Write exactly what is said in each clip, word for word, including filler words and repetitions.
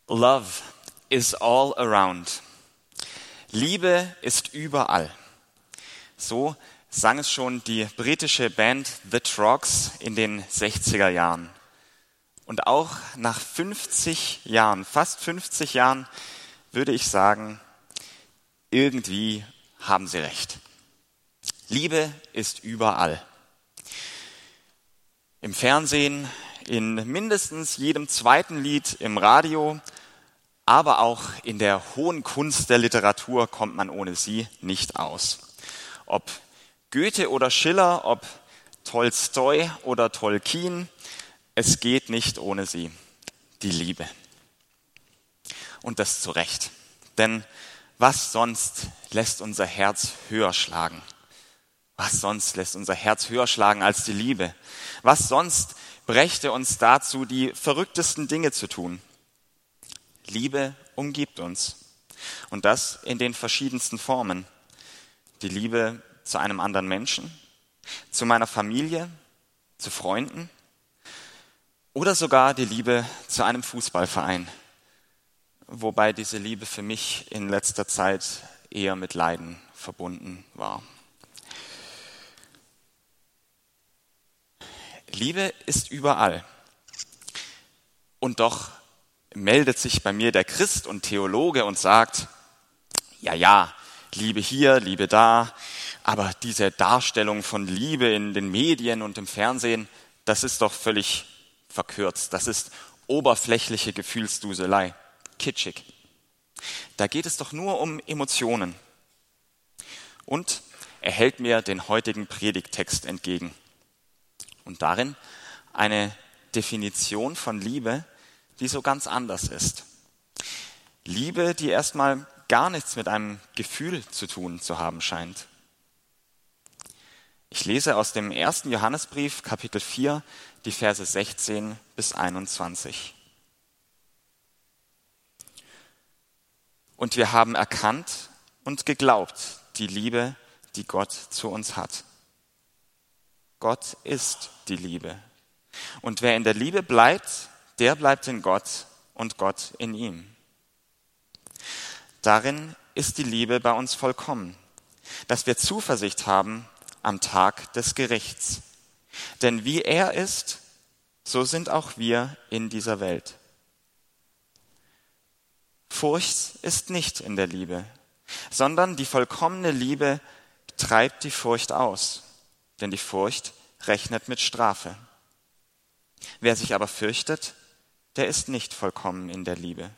Love is all around. Liebe ist überall. So sang es schon die britische Band The Troggs in den sechziger Jahren. Und auch nach fünfzig Jahren, fast fünfzig Jahren, würde ich sagen, irgendwie haben sie recht. Liebe ist überall. Im Fernsehen, in mindestens jedem zweiten Lied im Radio, aber auch in der hohen Kunst der Literatur kommt man ohne sie nicht aus. Ob Goethe oder Schiller, ob Tolstoi oder Tolkien, es geht nicht ohne sie, die Liebe. Und das zu Recht, denn was sonst lässt unser Herz höher schlagen? Was sonst lässt unser Herz höher schlagen als die Liebe? Was sonst brächte uns dazu, die verrücktesten Dinge zu tun? Liebe umgibt uns. Und das in den verschiedensten Formen. Die Liebe zu einem anderen Menschen, zu meiner Familie, zu Freunden oder sogar die Liebe zu einem Fußballverein. Wobei diese Liebe für mich in letzter Zeit eher mit Leiden verbunden war. Liebe ist überall. Und doch meldet sich bei mir der Christ und Theologe und sagt, ja, ja, Liebe hier, Liebe da, aber diese Darstellung von Liebe in den Medien und im Fernsehen, das ist doch völlig verkürzt. Das ist oberflächliche Gefühlsduselei, kitschig. Da geht es doch nur um Emotionen. Und er hält mir den heutigen Predigttext entgegen. Und darin eine Definition von Liebe, die so ganz anders ist. Liebe, die erstmal gar nichts mit einem Gefühl zu tun zu haben scheint. Ich lese aus dem ersten Johannesbrief, Kapitel vier, die Verse sechzehn bis einundzwanzig. Und wir haben erkannt und geglaubt die Liebe, die Gott zu uns hat. Gott ist die Liebe. Und wer in der Liebe bleibt, der bleibt in Gott und Gott in ihm. Darin ist die Liebe bei uns vollkommen, dass wir Zuversicht haben am Tag des Gerichts. Denn wie er ist, so sind auch wir in dieser Welt. Furcht ist nicht in der Liebe, sondern die vollkommene Liebe treibt die Furcht aus, denn die Furcht rechnet mit Strafe. Wer sich aber fürchtet, der ist nicht vollkommen in der Liebe.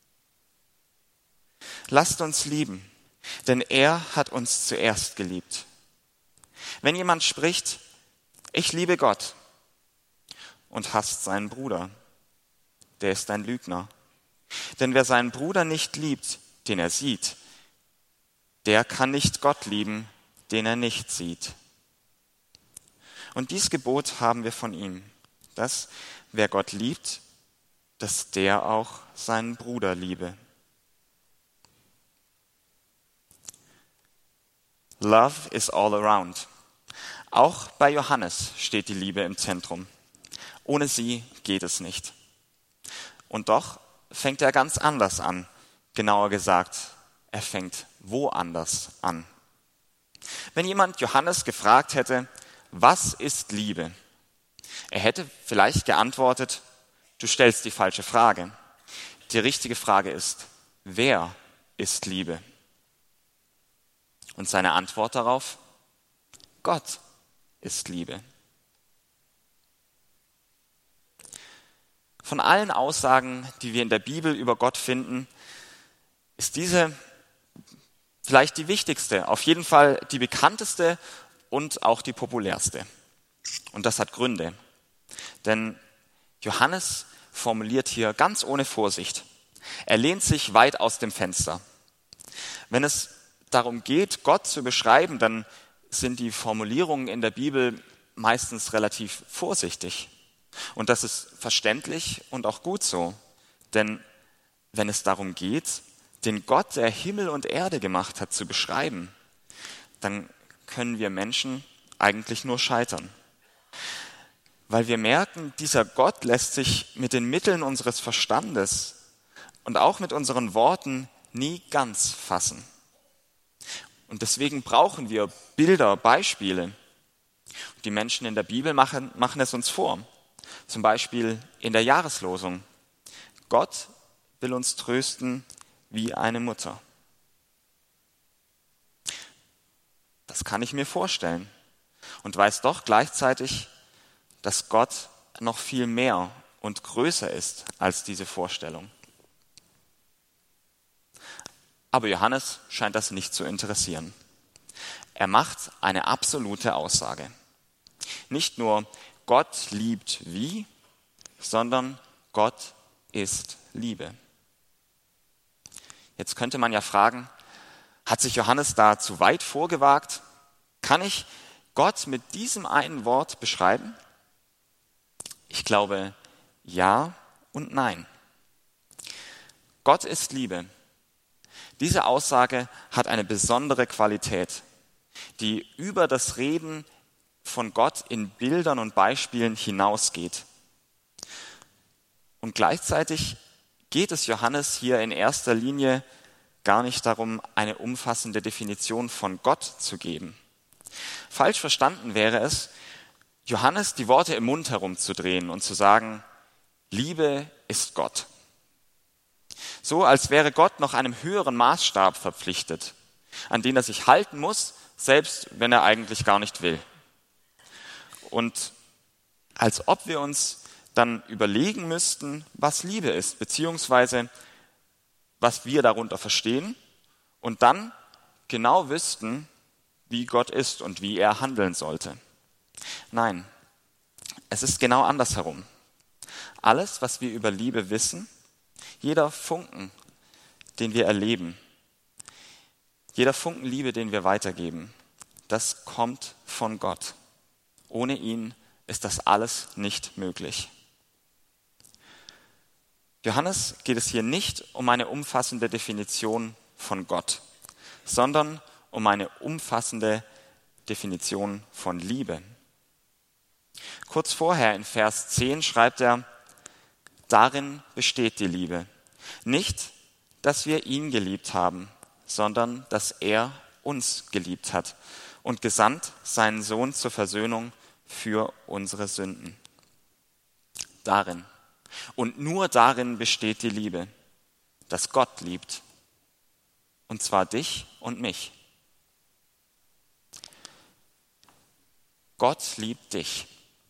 Lasst uns lieben, denn er hat uns zuerst geliebt. Wenn jemand spricht, ich liebe Gott und hasst seinen Bruder, der ist ein Lügner. Denn wer seinen Bruder nicht liebt, den er sieht, der kann nicht Gott lieben, den er nicht sieht. Und dies Gebot haben wir von ihm, dass wer Gott liebt, dass der auch seinen Bruder liebe. Love is all around. Auch bei Johannes steht die Liebe im Zentrum. Ohne sie geht es nicht. Und doch fängt er ganz anders an. Genauer gesagt, er fängt woanders an. Wenn jemand Johannes gefragt hätte, was ist Liebe? Er hätte vielleicht geantwortet, du stellst die falsche Frage. Die richtige Frage ist, wer ist Liebe? Und seine Antwort darauf, Gott ist Liebe. Von allen Aussagen, die wir in der Bibel über Gott finden, ist diese vielleicht die wichtigste, auf jeden Fall die bekannteste und auch die populärste. Und das hat Gründe. Denn Johannes formuliert hier ganz ohne Vorsicht. Er lehnt sich weit aus dem Fenster. Wenn es darum geht, Gott zu beschreiben, dann sind die Formulierungen in der Bibel meistens relativ vorsichtig. Und das ist verständlich und auch gut so. Denn wenn es darum geht, den Gott, der Himmel und Erde gemacht hat, zu beschreiben, dann können wir Menschen eigentlich nur scheitern. Weil wir merken, dieser Gott lässt sich mit den Mitteln unseres Verstandes und auch mit unseren Worten nie ganz fassen. Und deswegen brauchen wir Bilder, Beispiele. Die Menschen in der Bibel machen, machen es uns vor. Zum Beispiel in der Jahreslosung. Gott will uns trösten wie eine Mutter. Das kann ich mir vorstellen und weiß doch gleichzeitig, dass Gott noch viel mehr und größer ist als diese Vorstellung. Aber Johannes scheint das nicht zu interessieren. Er macht eine absolute Aussage. Nicht nur Gott liebt wie, sondern Gott ist Liebe. Jetzt könnte man ja fragen, hat sich Johannes da zu weit vorgewagt? Kann ich Gott mit diesem einen Wort beschreiben? Ich glaube, ja und nein. Gott ist Liebe. Diese Aussage hat eine besondere Qualität, die über das Reden von Gott in Bildern und Beispielen hinausgeht. Und gleichzeitig geht es Johannes hier in erster Linie gar nicht darum, eine umfassende Definition von Gott zu geben. Falsch verstanden wäre es, Johannes die Worte im Mund herumzudrehen und zu sagen, Liebe ist Gott. So als wäre Gott noch einem höheren Maßstab verpflichtet, an den er sich halten muss, selbst wenn er eigentlich gar nicht will. Und als ob wir uns dann überlegen müssten, was Liebe ist, beziehungsweise was wir darunter verstehen und dann genau wüssten, wie Gott ist und wie er handeln sollte. Nein, es ist genau andersherum. Alles, was wir über Liebe wissen, jeder Funken, den wir erleben, jeder Funken Liebe, den wir weitergeben, das kommt von Gott. Ohne ihn ist das alles nicht möglich. Johannes geht es hier nicht um eine umfassende Definition von Gott, sondern um eine umfassende Definition von Liebe. Kurz vorher in Vers zehn schreibt er, darin besteht die Liebe. Nicht, dass wir ihn geliebt haben, sondern dass er uns geliebt hat und gesandt seinen Sohn zur Versöhnung für unsere Sünden. Darin und nur darin besteht die Liebe, dass Gott liebt, und zwar dich und mich. Gott liebt dich.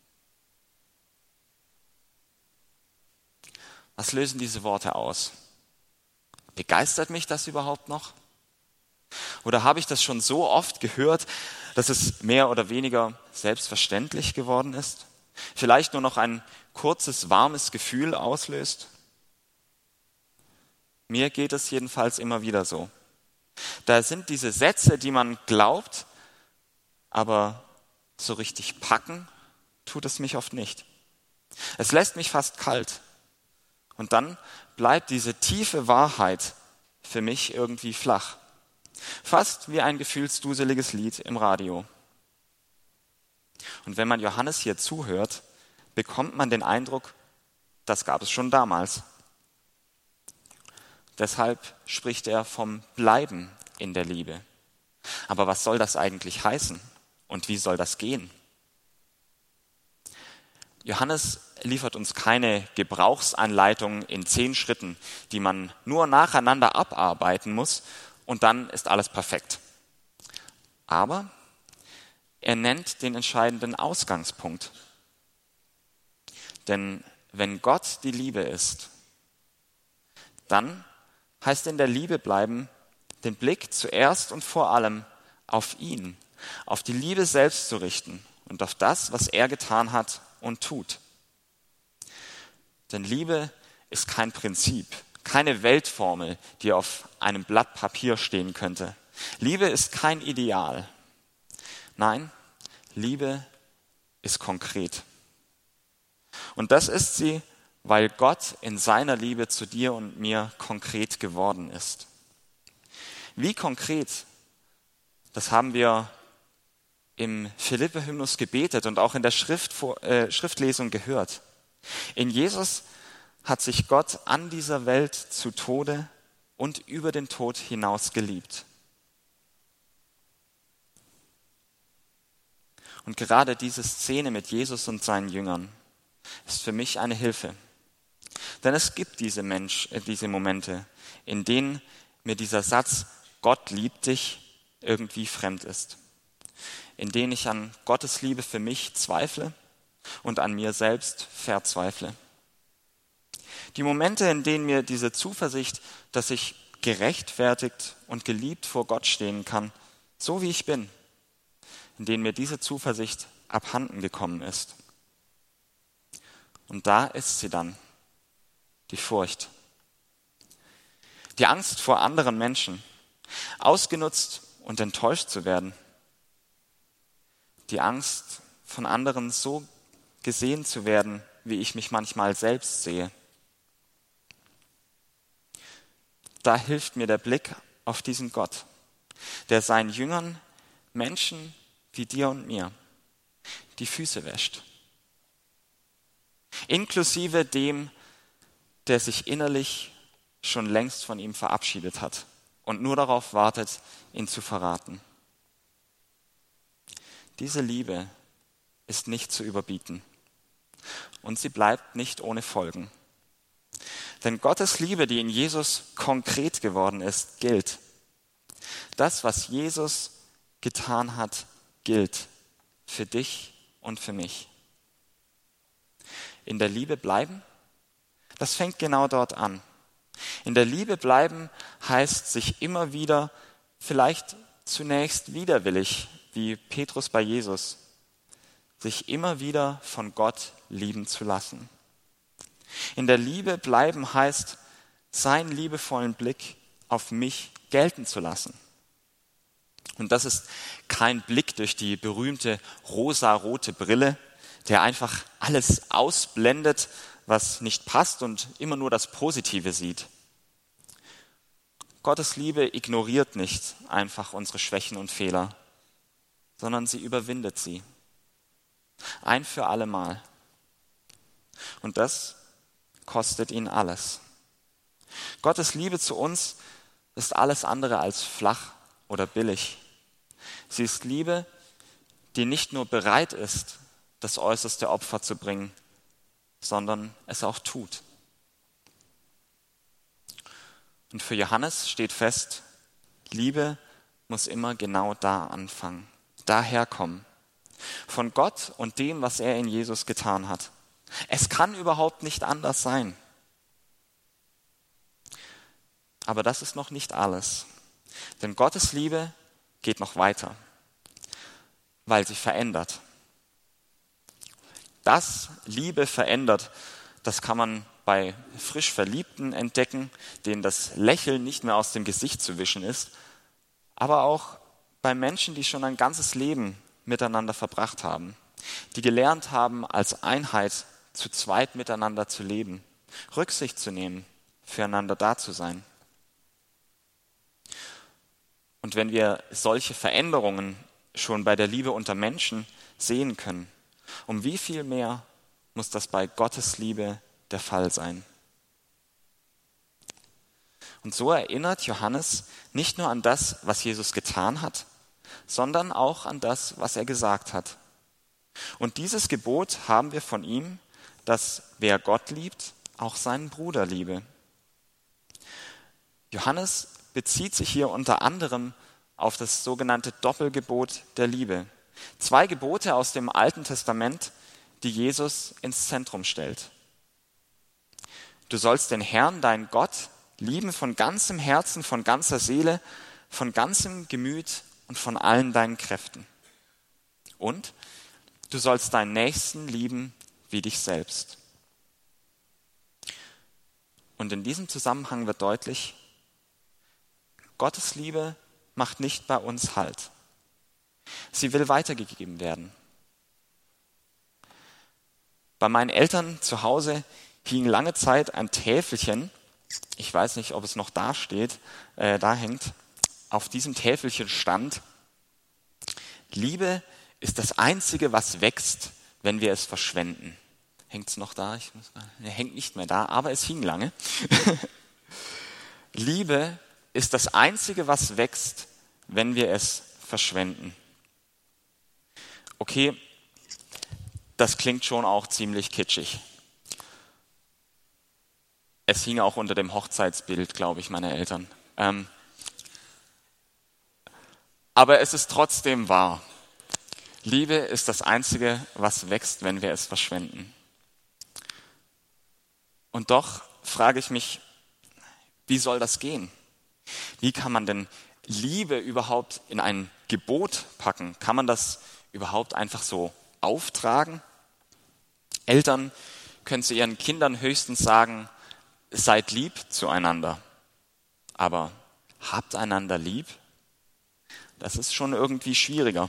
Was lösen diese Worte aus? Begeistert mich das überhaupt noch? Oder habe ich das schon so oft gehört, dass es mehr oder weniger selbstverständlich geworden ist? Vielleicht nur noch ein kurzes, warmes Gefühl auslöst? Mir geht es jedenfalls immer wieder so. Da sind diese Sätze, die man glaubt, aber so richtig packen tut es mich oft nicht. Es lässt mich fast kalt. Und dann bleibt diese tiefe Wahrheit für mich irgendwie flach. Fast wie ein gefühlsduseliges Lied im Radio. Und wenn man Johannes hier zuhört, bekommt man den Eindruck, das gab es schon damals. Deshalb spricht er vom Bleiben in der Liebe. Aber was soll das eigentlich heißen? Und wie soll das gehen? Johannes liefert uns keine Gebrauchsanleitung in zehn Schritten, die man nur nacheinander abarbeiten muss und dann ist alles perfekt. Aber er nennt den entscheidenden Ausgangspunkt. Denn wenn Gott die Liebe ist, dann heißt in der Liebe bleiben, den Blick zuerst und vor allem auf ihn, auf die Liebe selbst zu richten und auf das, was er getan hat und tut. Denn Liebe ist kein Prinzip, keine Weltformel, die auf einem Blatt Papier stehen könnte. Liebe ist kein Ideal. Nein, Liebe ist konkret. Und das ist sie, weil Gott in seiner Liebe zu dir und mir konkret geworden ist. Wie konkret, das haben wir im Philippe-Hymnus gebetet und auch in der Schrift, äh, Schriftlesung gehört. In Jesus hat sich Gott an dieser Welt zu Tode und über den Tod hinaus geliebt. Und gerade diese Szene mit Jesus und seinen Jüngern ist für mich eine Hilfe. Denn es gibt diese, Mensch, äh, diese Momente, in denen mir dieser Satz, Gott liebt dich, irgendwie fremd ist. In denen ich an Gottes Liebe für mich zweifle und an mir selbst verzweifle. Die Momente, in denen mir diese Zuversicht, dass ich gerechtfertigt und geliebt vor Gott stehen kann, so wie ich bin, in denen mir diese Zuversicht abhanden gekommen ist. Und da ist sie dann, die Furcht. Die Angst vor anderen Menschen, ausgenutzt und enttäuscht zu werden. Die Angst, von anderen so gesehen zu werden, wie ich mich manchmal selbst sehe. Da hilft mir der Blick auf diesen Gott, der seinen Jüngern, Menschen wie dir und mir, die Füße wäscht. Inklusive dem, der sich innerlich schon längst von ihm verabschiedet hat und nur darauf wartet, ihn zu verraten. Diese Liebe ist nicht zu überbieten und sie bleibt nicht ohne Folgen. Denn Gottes Liebe, die in Jesus konkret geworden ist, gilt. Das, was Jesus getan hat, gilt für dich und für mich. In der Liebe bleiben, das fängt genau dort an. In der Liebe bleiben heißt sich immer wieder, vielleicht zunächst widerwillig, wie Petrus bei Jesus, sich immer wieder von Gott lieben zu lassen. In der Liebe bleiben heißt, seinen liebevollen Blick auf mich gelten zu lassen. Und das ist kein Blick durch die berühmte rosarote Brille, der einfach alles ausblendet, was nicht passt und immer nur das Positive sieht. Gottes Liebe ignoriert nicht einfach unsere Schwächen und Fehler, sondern sie überwindet sie. Ein für alle Mal. Und das kostet ihn alles. Gottes Liebe zu uns ist alles andere als flach oder billig. Sie ist Liebe, die nicht nur bereit ist, das äußerste Opfer zu bringen, sondern es auch tut. Und für Johannes steht fest, Liebe muss immer genau da anfangen, daher kommen. Von Gott und dem, was er in Jesus getan hat. Es kann überhaupt nicht anders sein. Aber das ist noch nicht alles. Denn Gottes Liebe geht noch weiter, weil sie verändert. Dass Liebe verändert, das kann man bei frisch Verliebten entdecken, denen das Lächeln nicht mehr aus dem Gesicht zu wischen ist, aber auch bei Menschen, die schon ein ganzes Leben miteinander verbracht haben, die gelernt haben, als Einheit zu zweit miteinander zu leben, Rücksicht zu nehmen, füreinander da zu sein. Und wenn wir solche Veränderungen schon bei der Liebe unter Menschen sehen können, um wie viel mehr muss das bei Gottes Liebe der Fall sein? Und so erinnert Johannes nicht nur an das, was Jesus getan hat, sondern auch an das, was er gesagt hat. Und dieses Gebot haben wir von ihm, dass wer Gott liebt, auch seinen Bruder liebe. Johannes bezieht sich hier unter anderem auf das sogenannte Doppelgebot der Liebe. Zwei Gebote aus dem Alten Testament, die Jesus ins Zentrum stellt. Du sollst den Herrn, deinen Gott, lieben von ganzem Herzen, von ganzer Seele, von ganzem Gemüt und von allen deinen Kräften. Und du sollst deinen Nächsten lieben wie dich selbst. Und in diesem Zusammenhang wird deutlich, Gottes Liebe macht nicht bei uns Halt. Sie will weitergegeben werden. Bei meinen Eltern zu Hause hing lange Zeit ein Täfelchen, ich weiß nicht, ob es noch da steht, äh, da hängt, auf diesem Täfelchen stand, Liebe ist das Einzige, was wächst, wenn wir es verschwenden. hängt es noch da? Ich muss mal, ne, hängt nicht mehr da, aber es hing lange. Liebe ist das Einzige, was wächst, wenn wir es verschwenden. Okay, das klingt schon auch ziemlich kitschig. Es hing auch unter dem Hochzeitsbild, glaube ich, meiner Eltern. Ähm, aber es ist trotzdem wahr. Liebe ist das Einzige, was wächst, wenn wir es verschwenden. Und doch frage ich mich, wie soll das gehen? Wie kann man denn Liebe überhaupt in ein Gebot packen? Kann man das überhaupt einfach so auftragen? Eltern können zu ihren Kindern höchstens sagen, seid lieb zueinander. Aber habt einander lieb? Das ist schon irgendwie schwieriger.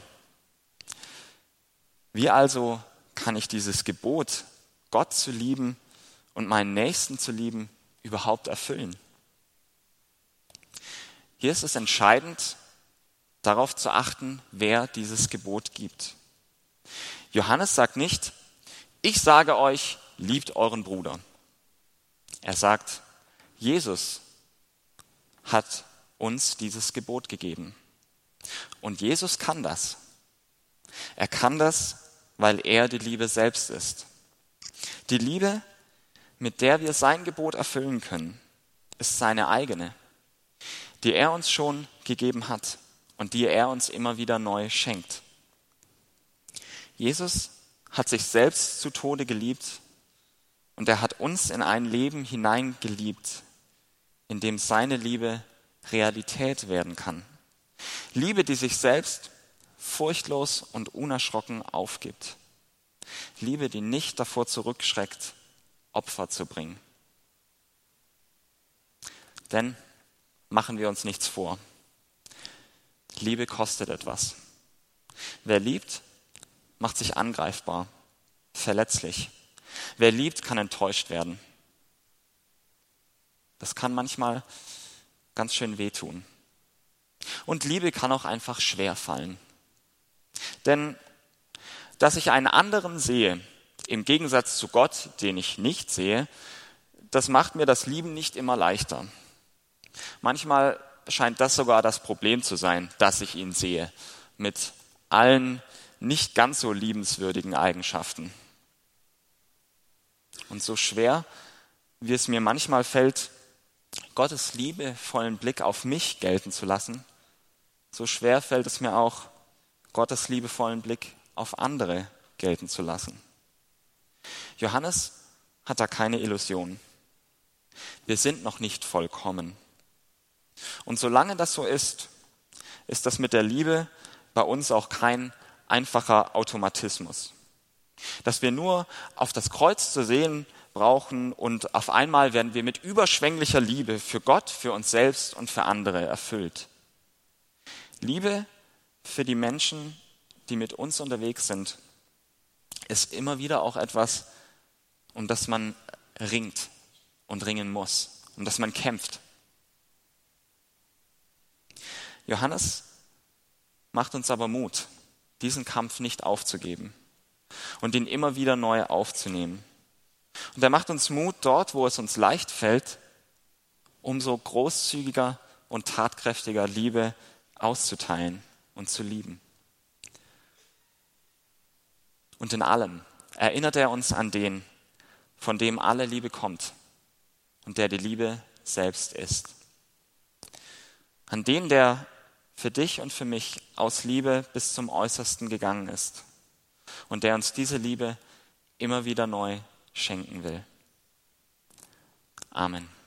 Wie also kann ich dieses Gebot, Gott zu lieben und meinen Nächsten zu lieben, überhaupt erfüllen? Hier ist es entscheidend, darauf zu achten, wer dieses Gebot gibt. Johannes sagt nicht, ich sage euch, liebt euren Bruder. Er sagt, Jesus hat uns dieses Gebot gegeben. Und Jesus kann das. Er kann das, weil er die Liebe selbst ist. Die Liebe, mit der wir sein Gebot erfüllen können, ist seine eigene, die er uns schon gegeben hat und die er uns immer wieder neu schenkt. Jesus hat sich selbst zu Tode geliebt und er hat uns in ein Leben hineingeliebt, in dem seine Liebe Realität werden kann. Liebe, die sich selbst furchtlos und unerschrocken aufgibt. Liebe, die nicht davor zurückschreckt, Opfer zu bringen. Denn machen wir uns nichts vor. Liebe kostet etwas. Wer liebt, macht sich angreifbar, verletzlich. Wer liebt, kann enttäuscht werden. Das kann manchmal ganz schön wehtun. Und Liebe kann auch einfach schwer fallen. Denn dass ich einen anderen sehe, im Gegensatz zu Gott, den ich nicht sehe, das macht mir das Lieben nicht immer leichter. Manchmal scheint das sogar das Problem zu sein, dass ich ihn sehe, mit allen nicht ganz so liebenswürdigen Eigenschaften. Und so schwer, wie es mir manchmal fällt, Gottes liebevollen Blick auf mich gelten zu lassen, so schwer fällt es mir auch, Gottes liebevollen Blick auf andere gelten zu lassen. Johannes hat da keine Illusion. Wir sind noch nicht vollkommen. Und solange das so ist, ist das mit der Liebe bei uns auch kein einfacher Automatismus. Dass wir nur auf das Kreuz zu sehen brauchen und auf einmal werden wir mit überschwänglicher Liebe für Gott, für uns selbst und für andere erfüllt. Liebe für die Menschen, die mit uns unterwegs sind, ist immer wieder auch etwas, um das man ringt und ringen muss, um das man kämpft. Johannes macht uns aber Mut, diesen Kampf nicht aufzugeben und ihn immer wieder neu aufzunehmen. Und er macht uns Mut, dort, wo es uns leicht fällt, umso großzügiger und tatkräftiger Liebe auszuteilen und zu lieben. Und in allem erinnert er uns an den, von dem alle Liebe kommt und der die Liebe selbst ist. An den, der für dich und für mich aus Liebe bis zum Äußersten gegangen ist und der uns diese Liebe immer wieder neu schenken will. Amen.